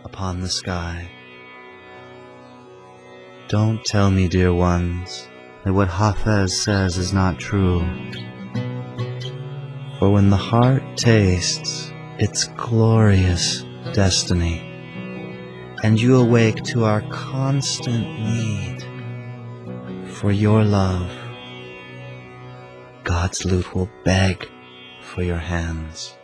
upon the sky. Don't tell me, dear ones, that what Hafez says is not true. For when the heart tastes its glorious destiny, and you awake to our constant need for your love, God's lute will beg for your hands.